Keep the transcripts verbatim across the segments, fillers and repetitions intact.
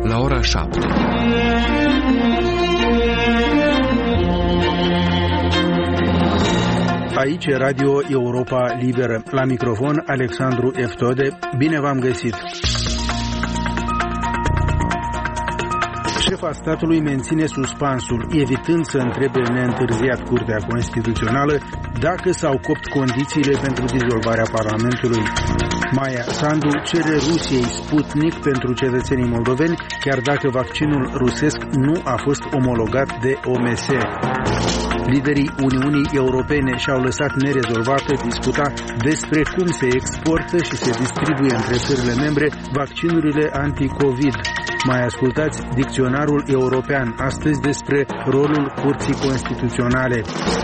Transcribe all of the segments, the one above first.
la ora șapte. Aici e Radio Europa Liberă. La microfon Alexandru Eftode. Bine v-am găsit! Șefa statului menține suspansul, evitând să întrebe neîntârziat Curtea Constituțională dacă s-au copt condițiile pentru dizolvarea Parlamentului. Maia Sandu cere Rusiei Sputnik pentru cetățenii moldoveni, chiar dacă vaccinul rusesc nu a fost omologat de O M S. Liderii Uniunii Europene și-au lăsat nerezolvată disputa despre cum se exportă și se distribuie între țările membre vaccinurile anti-Covid. Mai ascultați Dicționarul European, astăzi despre rolul Curții Constituționale.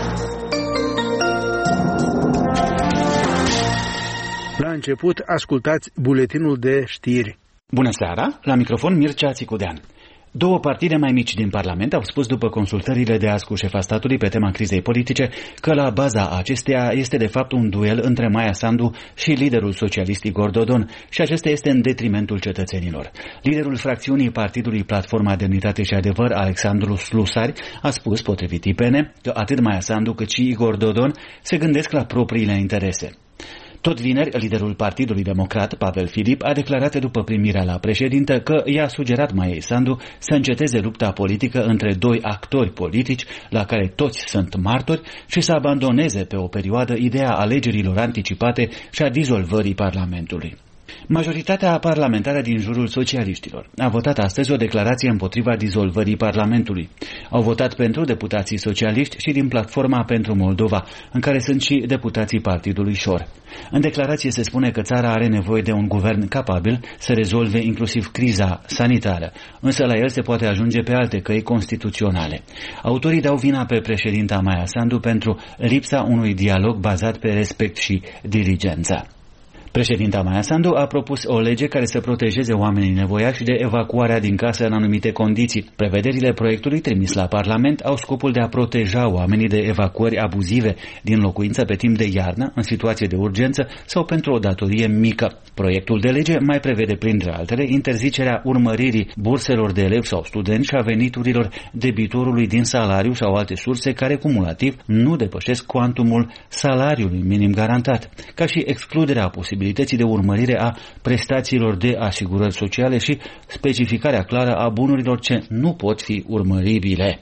La început, ascultați buletinul de știri. Bună seara, la microfon Mircea Țicudean. Două partide mai mici din Parlament au spus după consultările de azi cu șefa statului pe tema crizei politice că la baza acesteia este de fapt un duel între Maia Sandu și liderul socialist Igor Dodon și acesta este în detrimentul cetățenilor. Liderul fracțiunii Partidului Platforma Demnitate și Adevăr, Alexandru Slusari, a spus, potrivit I P N, că atât Maia Sandu cât și Igor Dodon se gândesc la propriile interese. Tot vineri, liderul Partidului Democrat, Pavel Filip, a declarat după primirea la președintă că i-a sugerat Maiei Sandu să înceteze lupta politică între doi actori politici la care toți sunt martori și să abandoneze pe o perioadă ideea alegerilor anticipate și a dizolvării Parlamentului. Majoritatea parlamentară din jurul socialiștilor a votat astăzi o declarație împotriva dizolvării Parlamentului. Au votat pentru deputații socialiști și din Platforma pentru Moldova, în care sunt și deputații Partidului Șor. În declarație se spune că țara are nevoie de un guvern capabil să rezolve inclusiv criza sanitară, însă la el se poate ajunge pe alte căi constituționale. Autorii dau vina pe președinta Maia Sandu pentru lipsa unui dialog bazat pe respect și diligență. Președinta Maia Sandu a propus o lege care să protejeze oamenii nevoiași de evacuarea din casă în anumite condiții. Prevederile proiectului trimis la Parlament au scopul de a proteja oamenii de evacuări abuzive din locuință pe timp de iarnă, în situație de urgență sau pentru o datorie mică. Proiectul de lege mai prevede, printre altele, interzicerea urmăririi burselor de elevi sau studenți și a veniturilor debitorului din salariu sau alte surse care cumulativ nu depășesc cuantumul salariului minim garantat, ca și excluderea posibilității de urmărire a prestațiilor de asigurări sociale și specificarea clară a bunurilor ce nu pot fi urmăribile.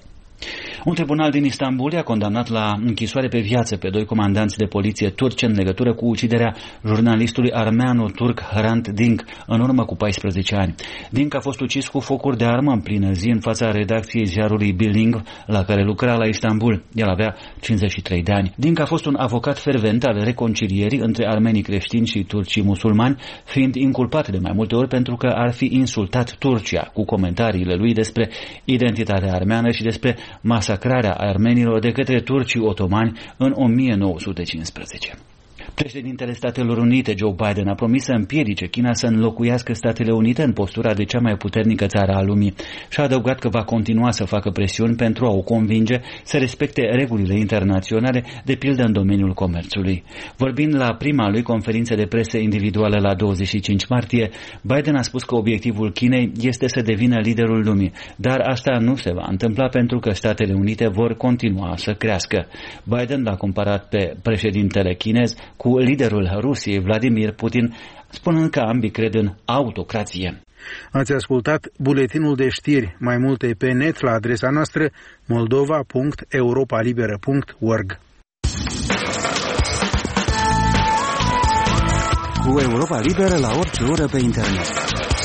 Un tribunal din Istanbul a condamnat la închisoare pe viață pe doi comandanți de poliție turci în legătură cu uciderea jurnalistului armeano-turc Hrant Dink în urmă cu paisprezece ani. Dink a fost ucis cu focuri de armă în plină zi în fața redacției ziarului Billing, la care lucra la Istanbul. El avea cincizeci și trei de ani. Dink a fost un avocat fervent al reconcilierii între armenii creștini și turcii musulmani, fiind inculpat de mai multe ori pentru că ar fi insultat Turcia cu comentariile lui despre identitatea armeană și despre masacrarea armenilor de către turcii otomani în o mie nouă sute cincisprezece. Președintele Statelor Unite, Joe Biden, a promis să împiedice China să înlocuiască Statele Unite în postura de cea mai puternică țară a lumii și a adăugat că va continua să facă presiuni pentru a o convinge să respecte regulile internaționale, de pildă în domeniul comerțului. Vorbind la prima lui conferință de presă individuală la douăzeci și cinci martie, Biden a spus că obiectivul Chinei este să devină liderul lumii, dar asta nu se va întâmpla pentru că Statele Unite vor continua să crească. Biden l-a comparat pe președintele chinez cu liderul Rusiei, Vladimir Putin, spunând că ambii cred în autocrație. Ați ascultat buletinul de știri. Mai multe pe net la adresa noastră moldova punct europa liberă punct org. Cu Europa Liberă la orice oră pe internet.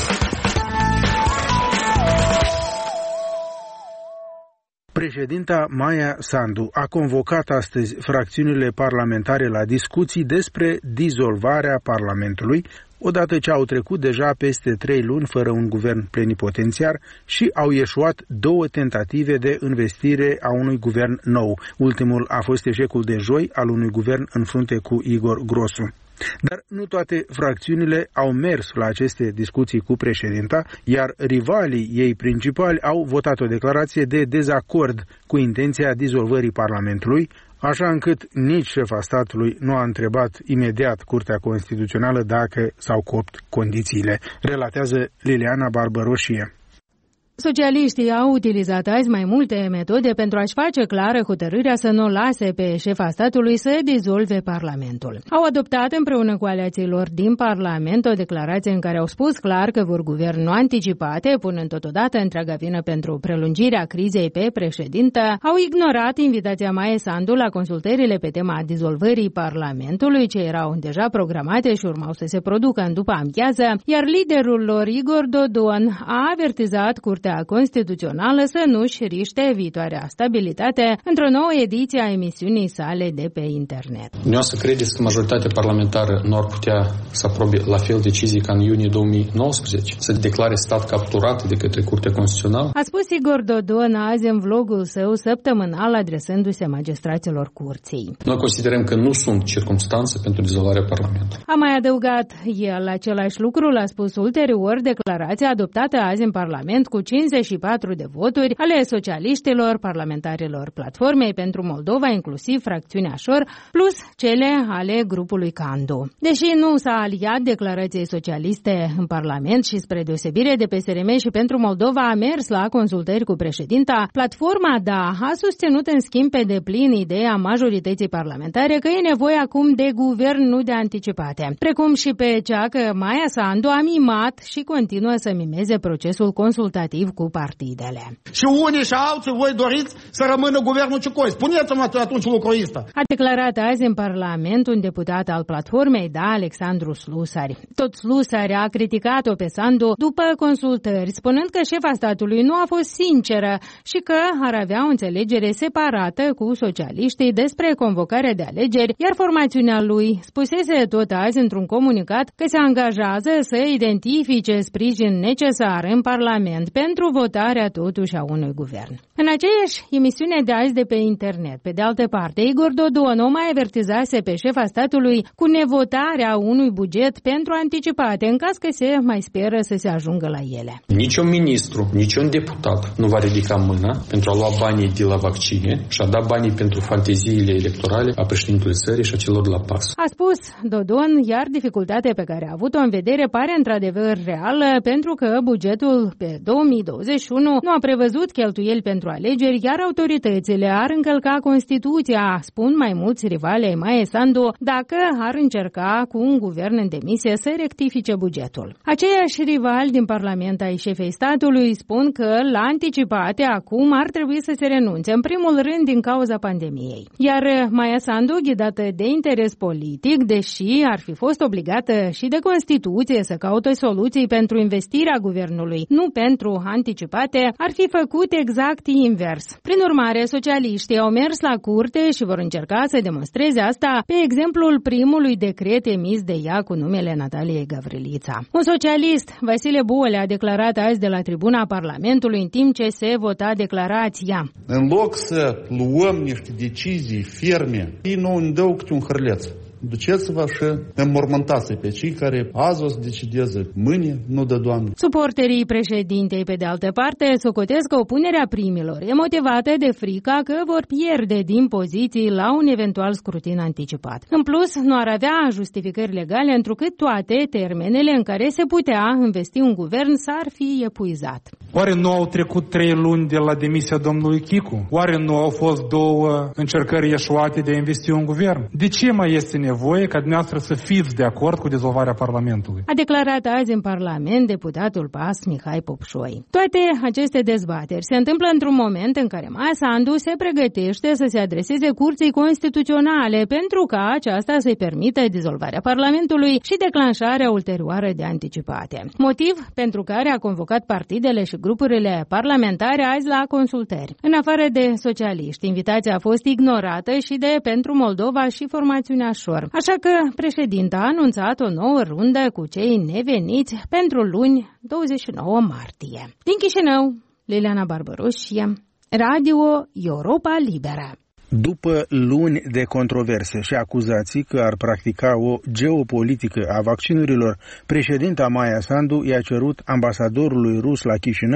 Președinta Maia Sandu a convocat astăzi fracțiunile parlamentare la discuții despre dizolvarea Parlamentului, odată ce au trecut deja peste trei luni fără un guvern plenipotențiar și au ieșuat două tentative de investire a unui guvern nou. Ultimul a fost eșecul de joi al unui guvern în frunte cu Igor Grosu. Dar nu toate fracțiunile au mers la aceste discuții cu președinta, iar rivalii ei principali au votat o declarație de dezacord cu intenția dizolvării Parlamentului, așa încât nici șefa statului nu a întrebat imediat Curtea Constituțională dacă s-au copt condițiile, relatează Liliana Barbăroșie. Socialiștii au utilizat azi mai multe metode pentru a-și face clară hotărârea să nu lase pe șefa statului să dizolve Parlamentul. Au adoptat împreună cu aliațiilor din Parlament o declarație în care au spus clar că vor guvernul anticipate, punând totodată întreaga vină pentru prelungirea crizei pe președintă. Au ignorat invitația Maia Sandu la consultările pe tema dizolvării Parlamentului, ce erau deja programate și urmau să se producă în după amiază, iar liderul lor, Igor Dodon, a avertizat Curtea Constituțională să nu-și riște viitoarea stabilitate într-o nouă ediție a emisiunii sale de pe internet. Nu o să credeți că majoritatea parlamentară nu ar putea să aprobe la fel decizii ca în iunie două mii nouăsprezece, să declare stat capturat de către Curtea Constituțională? A spus Igor Dodon azi în vlogul său săptămânal, adresându-se magistraților curții. Noi considerăm că nu sunt circumstanțe pentru dizolvarea Parlamentului. A mai adăugat el același lucru, l-a spus ulterior declarația adoptată azi în Parlament cu cincizeci și patru de voturi ale socialiștilor, parlamentarilor Platformei pentru Moldova, inclusiv fracțiunea Șor, plus cele ale grupului Candu. Deși nu s-a aliat declarației socialiste în Parlament și spre deosebire de P S R M și pentru Moldova a mers la consultări cu președinta, Platforma Da a susținut în schimb pe deplin ideea majorității parlamentare că e nevoie acum de guvern, nu de anticipate. Precum și pe cea că Maia Sandu a mimat și continuă să mimeze procesul consultativ cu partidele. Și unii și alții voi doriți să rămână guvernul Ciucoi. Spuneți-mă atunci lucrul ăsta. A declarat azi în Parlament un deputat al Platformei Da, Alexandru Slusari. Tot Slusari a criticat-o pe Sandu după consultări, spunând că șefa statului nu a fost sinceră și că ar avea o înțelegere separată cu socialiștii despre convocarea de alegeri, iar formațiunea lui spusese tot azi într-un comunicat că se angajează să identifice sprijin necesar în Parlament pentru votarea totuși a unui guvern. În aceeași emisiune de azi de pe internet, pe de altă parte, Igor Dodon o mai avertizase pe șefa statului cu nevotarea unui buget pentru anticipate, în caz că se mai speră să se ajungă la ele. Nici un ministru, nici un deputat nu va ridica mâna pentru a lua banii de la vaccine și a da banii pentru fanteziile electorale a președintelui țării și a celor de la PAS. A spus Dodon, iar dificultatea pe care a avut-o în vedere pare într-adevăr reală, pentru că bugetul pe două mii douăzeci și unu nu a prevăzut cheltuieli pentru alegeri, iar autoritățile ar încălca Constituția, spun mai mulți rivali ai Maia Sandu, dacă ar încerca cu un guvern în demisie să rectifice bugetul. Aceiași rivali din Parlament ai șefei statului spun că la anticipate acum ar trebui să se renunțe, în primul rând din cauza pandemiei. Iar Maia Sandu, ghidată de interes politic, deși ar fi fost obligată și de Constituție să caute soluții pentru investirea guvernului, nu pentru anticipate, ar fi făcut exact invers. Prin urmare, socialiștii au mers la curte și vor încerca să demonstreze asta pe exemplul primului decret emis de ea cu numele Nataliei Gavrilița. Un socialist, Vasile Buole, a declarat azi de la tribuna Parlamentului în timp ce se vota declarația. În loc să luăm niște decizii ferme, ei nu îmi dau câte un hârleț. Duceți-vă și înmormântați pe cei care azi o să decideze, mâine nu dă Doamne. Suporterii președintei, pe de altă parte, socotesc că opunerea primilor e motivată de frica că vor pierde din poziții la un eventual scrutin anticipat. În plus, nu ar avea justificări legale, întrucât toate termenele în care se putea investi un guvern s-ar fi epuizat. Oare nu au trecut trei luni de la demisia domnului Chicu? Oare nu au fost două încercări eșuate de a investi un guvern? De ce mai este nevoie ca dumneavoastră să fiți de acord cu dizolvarea Parlamentului? A declarat azi în Parlament deputatul PAS Mihai Popșoi. Toate aceste dezbateri se întâmplă într-un moment în care Maia Sandu se pregătește să se adreseze Curții Constituționale pentru ca aceasta să-i permită dizolvarea Parlamentului și declanșarea ulterioară de anticipate. Motiv pentru care a convocat partidele și grupurile parlamentare azi la consultări. În afară de socialiști, invitația a fost ignorată și de Pentru Moldova și formațiunea Șor. Așa că președinta a anunțat o nouă rundă cu cei neveniți pentru luni douăzeci și nouă martie. Din Chișinău, Liliana Barbaroșie, Radio Europa Liberă. După luni de controverse și acuzații că ar practica o geopolitică a vaccinurilor, președinta Maia Sandu i-a cerut ambasadorului rus la Chișinău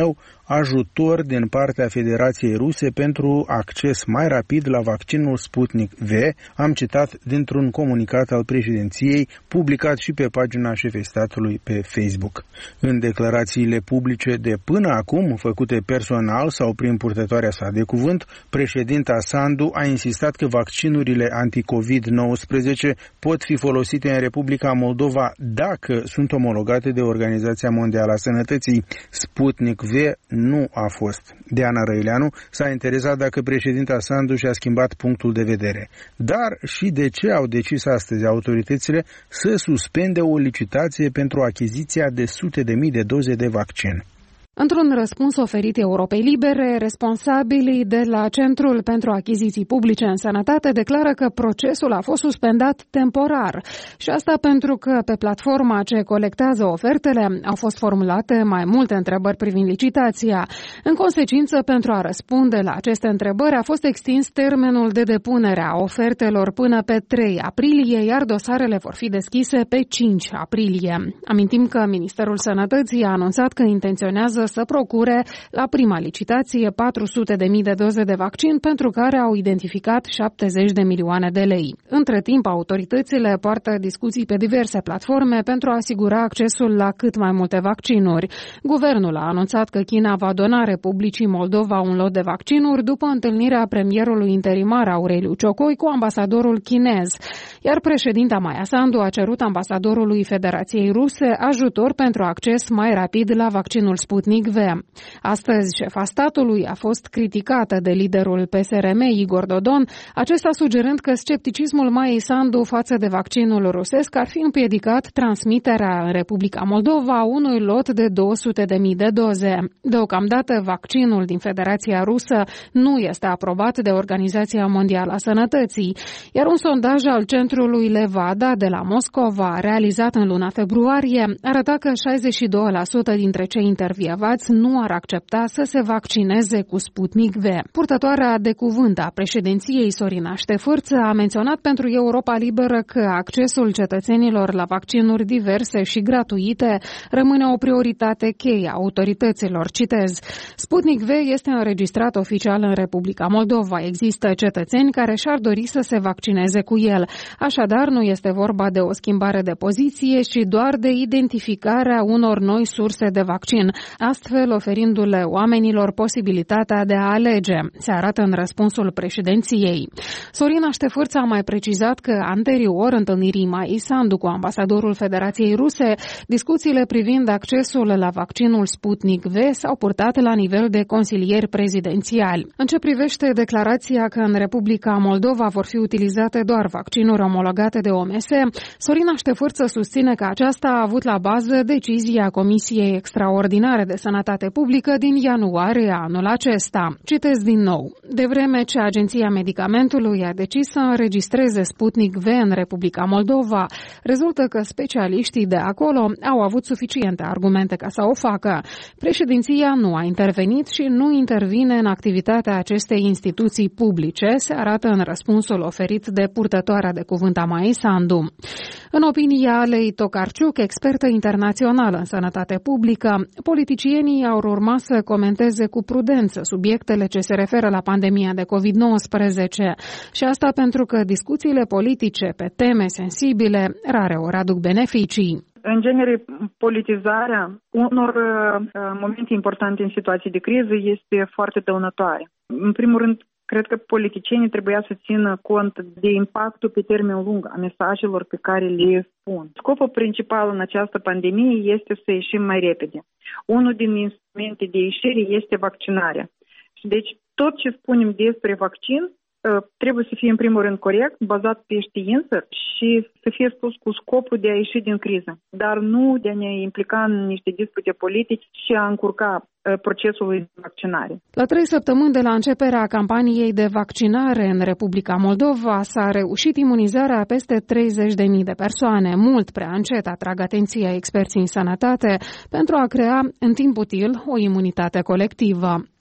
ajutor din partea Federației Ruse pentru acces mai rapid la vaccinul Sputnik V, am citat dintr-un comunicat al președinției publicat și pe pagina șefei statului pe Facebook. În declarațiile publice de până acum, făcute personal sau prin purtătoarea sa de cuvânt, președinta Sandu a insistat că vaccinurile anti-covid nouăsprezece pot fi folosite în Republica Moldova dacă sunt omologate de Organizația Mondială a Sănătății. Sputnik V nu a fost. Diana Răileanu s-a interesat dacă președinta Sandu și-a schimbat punctul de vedere. Dar și de ce au decis astăzi autoritățile să suspende o licitație pentru achiziția de sute de mii de doze de vaccin. Într-un răspuns oferit Europei Libere, responsabilii de la Centrul pentru Achiziții Publice în Sănătate declară că procesul a fost suspendat temporar. Și asta pentru că pe platforma ce colectează ofertele au fost formulate mai multe întrebări privind licitația. În consecință, pentru a răspunde la aceste întrebări, a fost extins termenul de depunere a ofertelor până pe trei aprilie, iar dosarele vor fi deschise pe cinci aprilie. Amintim că Ministerul Sănătății a anunțat că intenționează să procure la prima licitație patru sute de mii de doze de vaccin, pentru care au identificat șaptezeci de milioane de lei. Între timp, autoritățile poartă discuții pe diverse platforme pentru a asigura accesul la cât mai multe vaccinuri. Guvernul a anunțat că China va dona Republicii Moldova un lot de vaccinuri după întâlnirea premierului interimar Aureliu Ciocoi cu ambasadorul chinez, iar președinta Maia Sandu a cerut ambasadorului Federației Ruse ajutor pentru acces mai rapid la vaccinul Sputnik V. Astăzi, șefa statului a fost criticată de liderul P S R M, Igor Dodon, acesta sugerând că scepticismul Maiei Sandu față de vaccinul rusesc ar fi împiedicat transmiterea în Republica Moldova a unui lot de două sute de mii de doze. Deocamdată, vaccinul din Federația Rusă nu este aprobat de Organizația Mondială a Sănătății, iar un sondaj al centrului Levada de la Moscova, realizat în luna februarie, arăta că șaizeci și doi la sută dintre cei intervievați nu ar accepta să se vaccineze cu Sputnik V. Purtătoarea de cuvânt a președinției, Sorina Ștefârță, a menționat pentru Europa Liberă că accesul cetățenilor la vaccinuri diverse și gratuite rămâne o prioritate cheie a autorităților. Citez: Sputnik V este înregistrat oficial în Republica Moldova. Există cetățeni care și-ar dori să se vaccineze cu el. Așadar, nu este vorba de o schimbare de poziție, ci doar de identificarea unor noi surse de vaccin, astfel oferindu-le oamenilor posibilitatea de a alege, se arată în răspunsul președinției. Sorina Ștefârță a mai precizat că anterior întâlnirii Maiei Sandu cu ambasadorul Federației Ruse, discuțiile privind accesul la vaccinul Sputnik V s-au purtat la nivel de consilieri prezidențiali. În ce privește declarația că în Republica Moldova vor fi utilizate doar vaccinuri omologate de O M S, Sorina Ștefârță susține că aceasta a avut la bază decizia Comisiei Extraordinare de Sănătate Publică din ianuarie anul acesta. Citez din nou: de vreme ce Agenția Medicamentului a decis să înregistreze Sputnik V în Republica Moldova, rezultă că specialiștii de acolo au avut suficiente argumente ca să o facă. Președinția nu a intervenit și nu intervine în activitatea acestei instituții publice, se arată în răspunsul oferit de purtătoarea de cuvânt a Maiei Sandu. În opinia Lei Tokarczuk, expertă internațională în sănătate publică, politicienii au urma să comenteze cu prudență subiectele ce se referă la pandemia de covid nouăsprezece și asta pentru că discuțiile politice pe teme sensibile rareori aduc beneficii. În genere, politizarea unor uh, momente importante în situații de criză este foarte dăunătoare. În primul rând, cred că politicienii trebuia să țină cont de impactul pe termen lung a mesajelor pe care le spun. Scopul principal în această pandemie este să ieșim mai repede. Unul din instrumente de ieșire este vaccinarea. Și deci tot ce spunem despre vaccin trebuie să fie în primul rând corect, bazat pe știință și să fie spus cu scopul de a ieși din criză, dar nu de a ne implica în niște dispute politici și a încurca procesul de vaccinare. La trei săptămâni de la începerea campaniei de vaccinare în Republica Moldova s-a reușit imunizarea peste treizeci de mii de persoane, mult prea încet, atrag atenția experții în sănătate, pentru a crea în timp util o imunitate colectivă.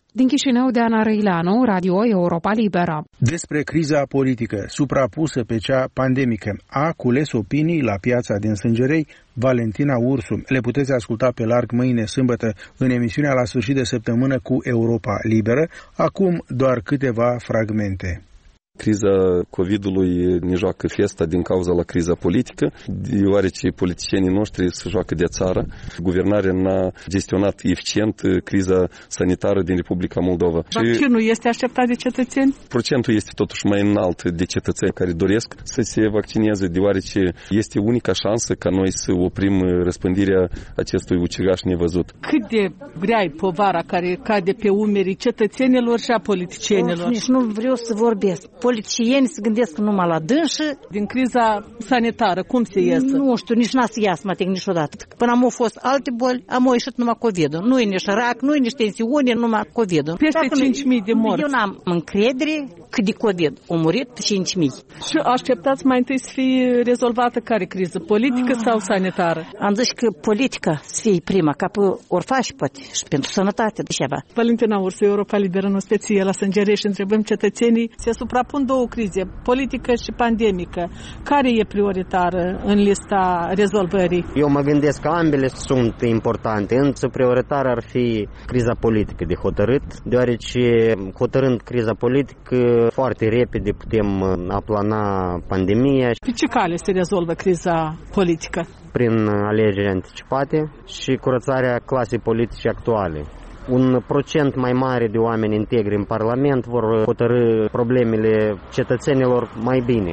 Din Chișinău, Deana Răileanu, Radio Europa Liberă. Despre criza politică suprapusă pe cea pandemică a cules opinii la Piața din Sângerei Valentina Ursu. Le puteți asculta pe larg mâine sâmbătă în emisiunea La sfârșit de săptămână cu Europa Liberă. Acum doar câteva fragmente. Criza COVID-ului ne joacă festa din cauza la criza politică, deoarece politicienii noștri se joacă de țară. Guvernarea n-a gestionat eficient criza sanitară din Republica Moldova. Vaccinul este așteptat de cetățeni? Procentul este totuși mai înalt de cetățeni care doresc să se vaccineze, deoarece este unica șansă ca noi să oprim răspândirea acestui ucigaș nevăzut. Cât de grea e povara care cade pe umerii cetățenilor și a politicienilor? Nici nu vreau să vorbesc. Politicieni se gândesc numai la dânsă. Din criza sanitară, cum se iese? Nu știu, nici n-a să iasă, mă tec niciodată. Până am fost alte boli, am ieșit numai COVID-ul. Nu e nici rac, nu e nici tensiune, numai COVID-ul. Peste cinci mii de morți. Eu n-am încredere că de COVID au murit cinci mii. Și așteptați mai întâi să fie rezolvată care criză? Politică ah. sau sanitară? Am zis că politica să fie prima, ca pe orfași, poate, și pentru sănătate de ceva. Valentina Ursu, Europa Liberă, în ospecie la Sângere și întrebăm cetățenii, se suprapun două crize, politică și pandemică. Care e prioritară în lista rezolvării? Eu mă gândesc că ambele sunt importante, însă prioritară ar fi criza politică de hotărât, deoarece hotărând criza politică foarte repede putem aplana pandemia. Pe ce cale se rezolvă criza politică? Prin alegeri anticipate și curățarea clasei politice actuale. Un procent mai mare de oameni integri în Parlament vor hotărî problemele cetățenilor mai bine.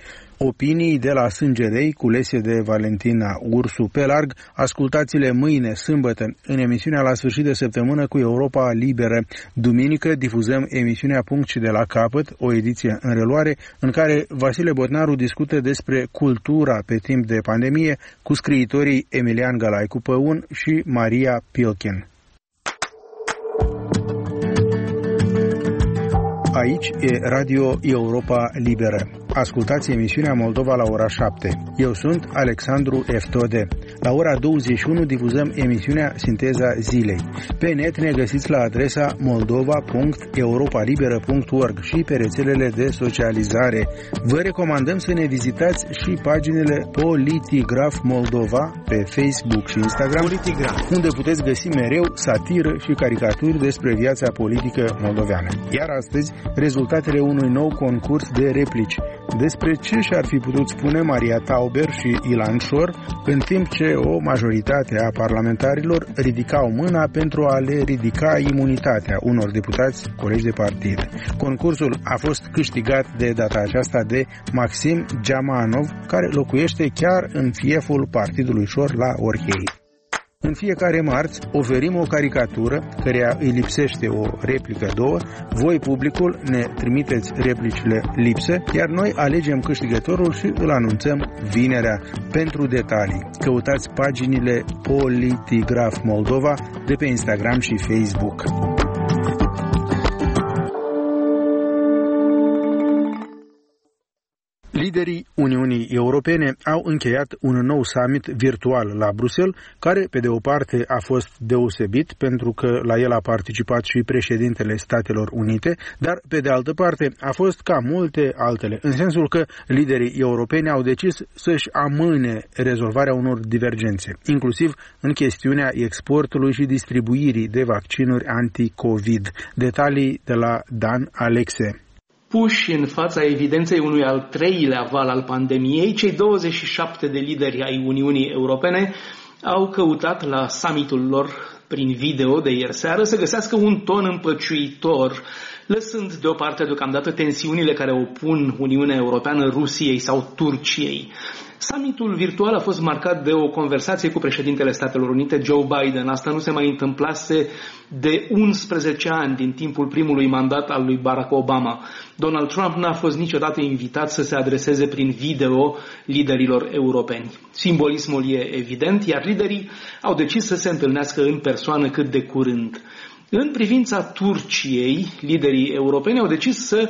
Opinii de la Sângerei, culese de Valentina Ursu pe larg, ascultați-le mâine, sâmbătă, în emisiunea La sfârșit de săptămână cu Europa Liberă. Duminică difuzăm emisiunea Punct și de la capăt, o ediție în reluare, în care Vasile Botnaru discută despre cultura pe timp de pandemie cu scriitorii Emilian Galaicu Păun și Maria Pilkin. Aici e Radio Europa Liberă. Ascultați emisiunea Moldova la ora șapte. Eu sunt Alexandru Eftode. La ora douăzeci și unu difuzăm emisiunea Sinteza Zilei. Pe net ne găsiți la adresa moldova punct europa liberă punct org și pe rețelele de socializare. Vă recomandăm să ne vizitați și paginile Politigraf Moldova pe Facebook și Instagram, Politigraf, unde puteți găsi mereu satiră și caricaturi despre viața politică moldoveană. Iar astăzi, rezultatele unui nou concurs de replici. Despre ce și-ar fi putut spune Maria Tauber și Ilan Șor, în timp ce o majoritate a parlamentarilor ridicau mâna pentru a le ridica imunitatea unor deputați colegi de partid. Concursul a fost câștigat de data aceasta de Maxim Geamanov, care locuiește chiar în fieful partidului Șor la Orhei. În fiecare marți oferim o caricatură căreia îi lipsește o replică două, voi publicul ne trimiteți replicile lipse, iar noi alegem câștigătorul și îl anunțăm vinerea. Pentru detalii, căutați paginile Politigraf Moldova de pe Instagram și Facebook. Liderii Uniunii Europene au încheiat un nou summit virtual la Bruxelles, care, pe de o parte, a fost deosebit pentru că la el a participat și președintele Statelor Unite, dar, pe de altă parte, a fost ca multe altele, în sensul că liderii europeni au decis să-și amâne rezolvarea unor divergențe, inclusiv în chestiunea exportului și distribuirii de vaccinuri anti-COVID. Detalii de la Dan Alexe. Puși în fața evidenței unui al treilea val al pandemiei, cei douăzeci și șapte de lideri ai Uniunii Europene au căutat la summitul lor prin video de ieri seară să găsească un ton împăciuitor, lăsând deoparte deocamdată tensiunile care opun Uniunea Europeană Rusiei sau Turciei. Summitul virtual a fost marcat de o conversație cu președintele Statelor Unite, Joe Biden. Asta nu se mai întâmplase de unsprezece ani din timpul primului mandat al lui Barack Obama. Donald Trump n-a fost niciodată invitat să se adreseze prin video liderilor europeni. Simbolismul e evident, iar liderii au decis să se întâlnească în persoană cât de curând. În privința Turciei, liderii europeni au decis să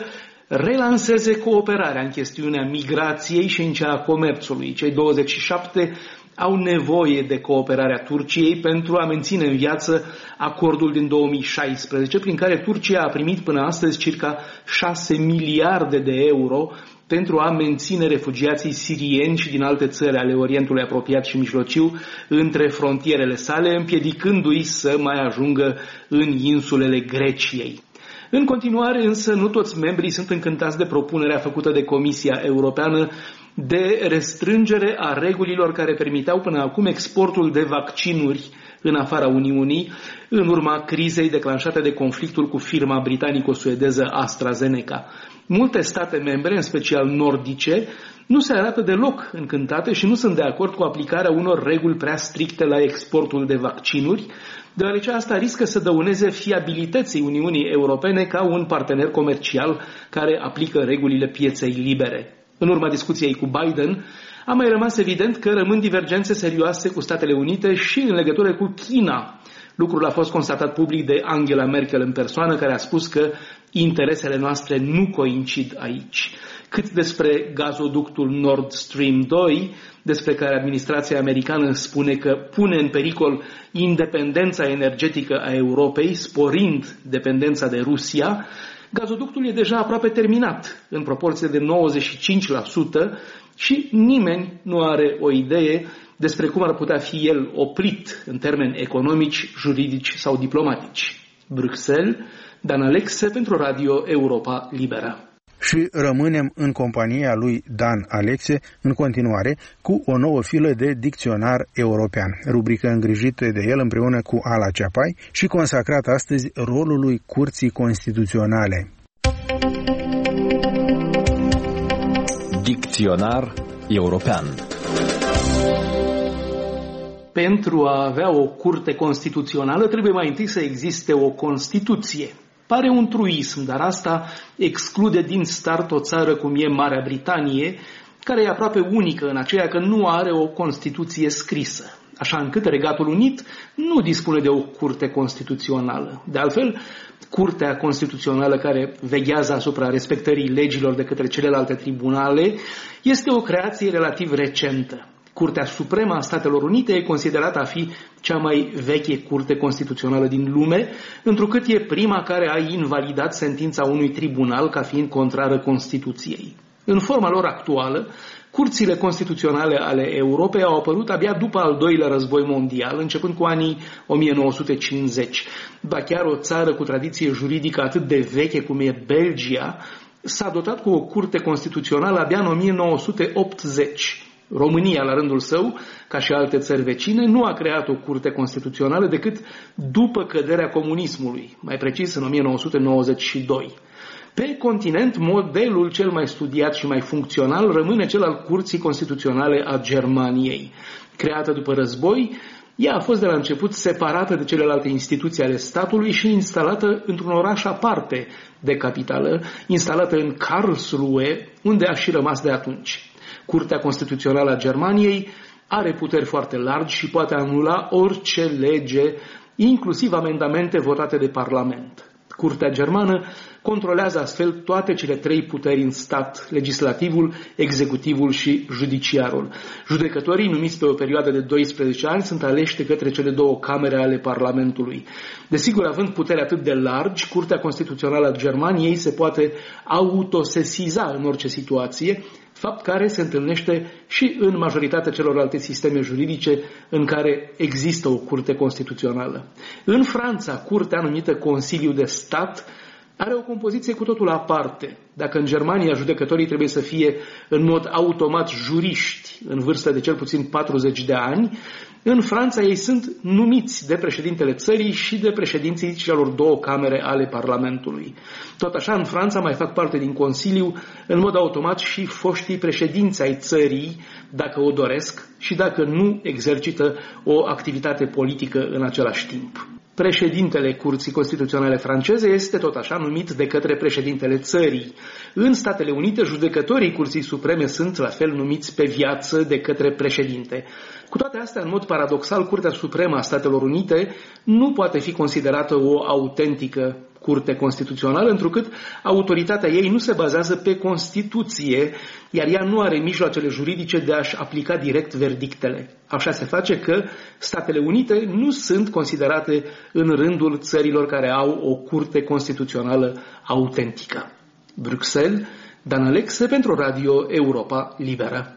relanseze cooperarea în chestiunea migrației și în cea a comerțului. Cei douăzeci și șapte au nevoie de cooperarea Turciei pentru a menține în viață acordul din două mii șaisprezece, prin care Turcia a primit până astăzi circa șase miliarde de euro pentru a menține refugiații sirieni și din alte țări ale Orientului Apropiat și Mijlociu între frontierele sale, împiedicându-i să mai ajungă în insulele Greciei. În continuare, însă, nu toți membrii sunt încântați de propunerea făcută de Comisia Europeană de restrângere a regulilor care permiteau până acum exportul de vaccinuri în afara Uniunii, în urma crizei declanșate de conflictul cu firma britanico-suedeză AstraZeneca. Multe state membre, în special nordice, nu se arată deloc încântate și nu sunt de acord cu aplicarea unor reguli prea stricte la exportul de vaccinuri, deoarece asta riscă să dăuneze fiabilității Uniunii Europene ca un partener comercial care aplică regulile pieței libere. În urma discuției cu Biden, a mai rămas evident că rămân divergențe serioase cu Statele Unite și în legătură cu China. Lucrul a fost constatat public de Angela Merkel în persoană, care a spus că interesele noastre nu coincid aici. Cât despre gazoductul Nord Stream doi, despre care administrația americană spune că pune în pericol independența energetică a Europei, sporind dependența de Rusia, gazoductul e deja aproape terminat, în proporție de nouăzeci și cinci la sută, și nimeni nu are o idee despre cum ar putea fi el oprit în termeni economici, juridici sau diplomatici. Bruxelles, Dan Alexe pentru Radio Europa Liberă. Și rămânem în compania lui Dan Alexe în continuare cu o nouă filă de dicționar european, rubrică îngrijită de el împreună cu Ala Ceapai și consacrat astăzi rolului Curții Constituționale. Dicționar european. Pentru a avea o curte constituțională trebuie mai întâi să existe o Constituție. Pare un truism, dar asta exclude din start o țară cum e Marea Britanie, care e aproape unică în aceea că nu are o Constituție scrisă, așa încât Regatul Unit nu dispune de o curte constituțională. De altfel, Curtea Constituțională care veghează asupra respectării legilor de către celelalte tribunale este o creație relativ recentă. Curtea Supremă a Statelor Unite e considerată a fi cea mai veche curte constituțională din lume, întrucât e prima care a invalidat sentința unui tribunal ca fiind contrară Constituției. În forma lor actuală, curțile constituționale ale Europei au apărut abia după al doilea război mondial, începând cu anii o mie nouă sute cincizeci. Ba chiar o țară cu tradiție juridică atât de veche cum e Belgia s-a dotat cu o curte constituțională abia în o mie nouă sute optzeci. România, la rândul său, ca și alte țări vecine, nu a creat o curte constituțională decât după căderea comunismului, mai precis în o mie nouă sute nouăzeci și doi. Pe continent, modelul cel mai studiat și mai funcțional rămâne cel al Curții Constituționale a Germaniei. Creată după război, ea a fost de la început separată de celelalte instituții ale statului și instalată într-un oraș aparte de capitală, instalată în Karlsruhe, unde a și rămas de atunci. Curtea Constituțională a Germaniei are puteri foarte largi și poate anula orice lege, inclusiv amendamente votate de Parlament. Curtea germană controlează astfel toate cele trei puteri în stat, legislativul, executivul și judiciarul. Judecătorii, numiți pe o perioadă de doisprezece ani, sunt aleși de către cele două camere ale Parlamentului. Desigur, având puteri atât de largi, Curtea Constituțională a Germaniei se poate autosesiza în orice situație, fapt care se întâlnește și în majoritatea celorlalte sisteme juridice în care există o curte constituțională. În Franța, curtea numită Consiliu de Stat are o compoziție cu totul aparte. Dacă în Germania judecătorii trebuie să fie în mod automat juriști în vârstă de cel puțin patruzeci de ani, în Franța ei sunt numiți de președintele țării și de președinții celor două camere ale Parlamentului. Tot așa, în Franța mai fac parte din Consiliu în mod automat și foștii președinți ai țării, dacă o doresc și dacă nu exercită o activitate politică în același timp. Președintele Curții Constituționale franceze este tot așa numit de către președintele țării. În Statele Unite, judecătorii Curții Supreme sunt la fel numiți pe viață de către președinte. Cu toate astea, în mod paradoxal, Curtea Supremă a Statelor Unite nu poate fi considerată o autentică curte constituțională, întrucât autoritatea ei nu se bazează pe Constituție, iar ea nu are mijloacele juridice de a-și aplica direct verdictele. Așa se face că Statele Unite nu sunt considerate în rândul țărilor care au o curte constituțională autentică. Bruxelles, Dan Alexe pentru Radio Europa Liberă.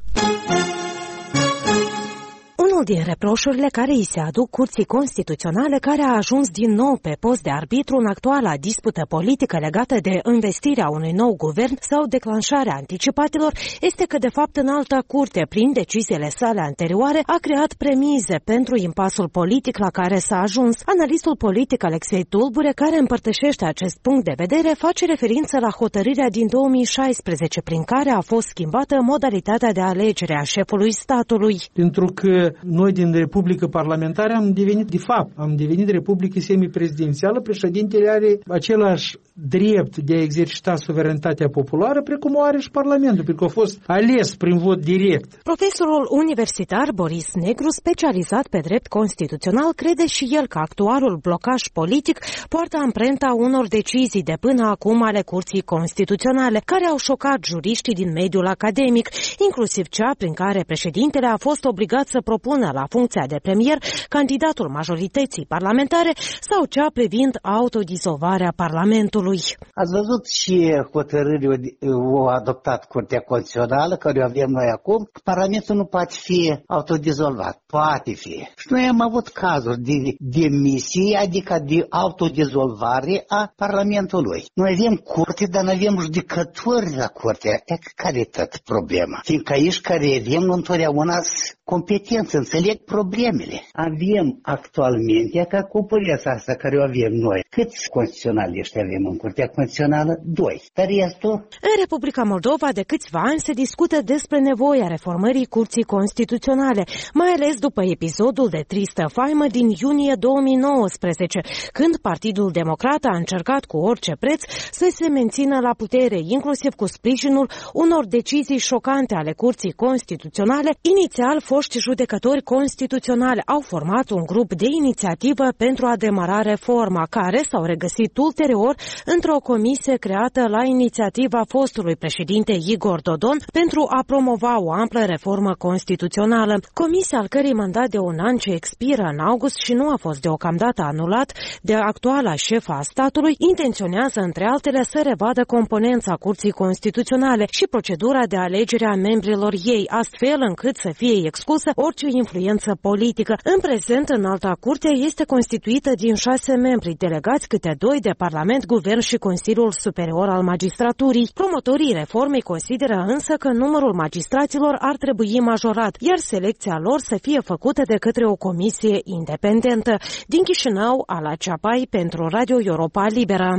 Unul din reproșurile care îi se aduc Curții Constituționale, care a ajuns din nou pe post de arbitru în actuala dispută politică legată de investirea unui nou guvern sau declanșarea anticipatelor, este că de fapt în alta curte, prin deciziile sale anterioare, a creat premize pentru impasul politic la care s-a ajuns. Analistul politic Alexei Tulbure, care împărtășește acest punct de vedere, face referință la hotărârea din două mii șaisprezece, prin care a fost schimbată modalitatea de alegere a șefului statului. Pentru că noi din Republică Parlamentară am devenit, de fapt, am devenit Republică semiprezidențială, președintele are același drept de a exercita suveranitatea populară, precum o are și Parlamentul, pentru că a fost ales prin vot direct. Profesorul universitar Boris Negru, specializat pe drept constituțional, crede și el că actualul blocaj politic poartă amprenta unor decizii de până acum ale Curții Constituționale, care au șocat juriștii din mediul academic, inclusiv cea prin care președintele a fost obligat să propună la funcția de premier candidatul majorității parlamentare sau cea privind autodizolvarea Parlamentului. Ați văzut și hotărârile o adoptat Curtea Constituțională, care o avem noi acum, că Parlamentul nu poate fi autodizolvat. Poate fi. Și noi am avut cazuri de demisie, adică de autodizolvare a Parlamentului. Noi avem curte, dar nu avem judecători la curte. E care e tot problema? Fiindcă aici care avem întotdeauna competență, înțeleg problemele. Avem actualmente, ca cupuleța asta care o avem noi, câți constituționaliști avem în Curtea Constituțională? Doi. Dar restul? În Republica Moldova de câțiva ani se discută despre nevoia reformării Curții Constituționale, mai ales după episodul de tristă faimă din iunie două mii nouăsprezece, când Partidul Democrat a încercat cu orice preț să se mențină la putere, inclusiv cu sprijinul unor decizii șocante ale Curții Constituționale. Inițial, foști judecători constituționali au format un grup de inițiativă pentru a demara reforma, care s-au regăsit ulterior într-o comisie creată la inițiativa fostului președinte Igor Dodon pentru a promova o amplă reformă constituțională. Comisia, al cărei mandat de un an ce expiră în august și nu a fost deocamdată anulat de actuala șefa a statului, intenționează, între altele, să revadă componența Curții Constituționale și procedura de alegere a membrilor ei, astfel încât să fie exclusă orice influență politică. În prezent, înalta curte este constituită din șase membri, delegați câte doi de Parlament, Guvern și Consiliul Superior al Magistraturii. Promotorii reformei consideră însă că numărul magistraților ar trebui majorat, iar selecția lor să fie făcută de către o comisie independentă. Din Chișinău, Ala Ceapai pentru Radio Europa Liberă.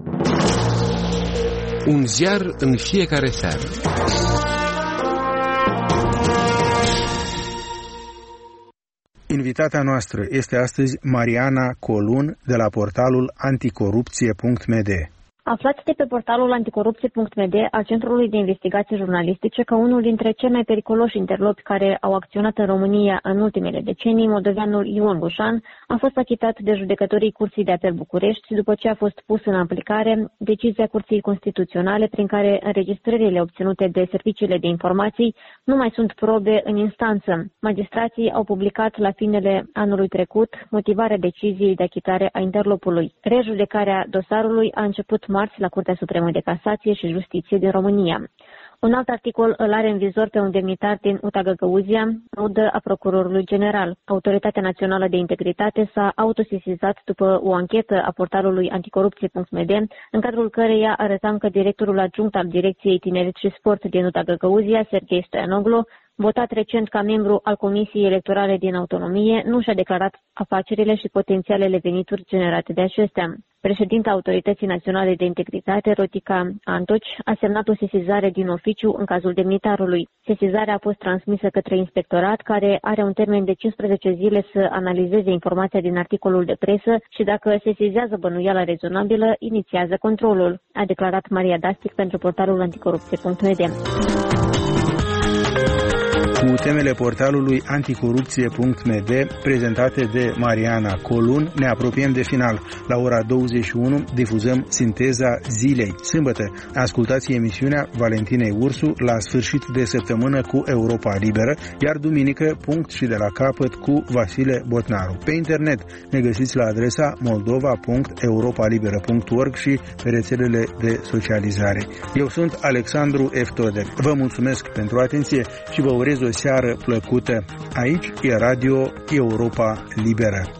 Un ziar în fiecare seară. Invitata noastră este astăzi Mariana Colun de la portalul anticorupție punct m d. Aflați de pe portalul anticorupție punct m d al Centrului de Investigații Jurnalistice că unul dintre cei mai periculoși interlopi care au acționat în România în ultimele decenii, moldoveanul Ion Bușan, a fost achitat de judecătorii Curții de Apel București după ce a fost pus în aplicare decizia Curții Constituționale prin care înregistrările obținute de serviciile de informații nu mai sunt probe în instanță. Magistrații au publicat la finele anului trecut motivarea deciziei de achitare a interlopului. Rejudecarea dosarului a început marți la Curtea Supremă de Casație și Justiție din România. Un alt articol îl are în vizor pe un demnitar din U T A Găgăuzia, rudă a Procurorului General. Autoritatea Națională de Integritate s-a autosesizat după o anchetă a portalului anticorupție punct m d, în cadrul căreia arătam că directorul adjunct al Direcției Tineret și Sport din U T A Găgăuzia, Serghei Stoianoglu, votat recent ca membru al Comisiei Electorale din Autonomie, nu și-a declarat afacerile și potențialele venituri generate de acestea. Președinta Autorității Naționale de Integritate, Rotica Antoci, a semnat o sesizare din oficiu în cazul demnitarului. Sesizarea a fost transmisă către inspectorat, care are un termen de cincisprezece zile să analizeze informația din articolul de presă și dacă sesizează bănuiala rezonabilă, inițiază controlul, a declarat Maria Dastic pentru portalul anticorupție punct m d. Cu temele portalului anticorupție punct m d prezentate de Mariana Colun. Ne apropiem de final. La ora douăzeci și unu difuzăm Sinteza zilei. Sâmbătă ascultați emisiunea Valentinei Ursu la sfârșit de săptămână cu Europa Liberă, iar duminică punct și de la capăt cu Vasile Botnaru. Pe internet ne găsiți la adresa moldova punct europalibera punct org și pe rețelele de socializare. Eu sunt Alexandru Eftode. Vă mulțumesc pentru atenție și vă urez o seară plăcută. Aici e Radio Europa Liberă.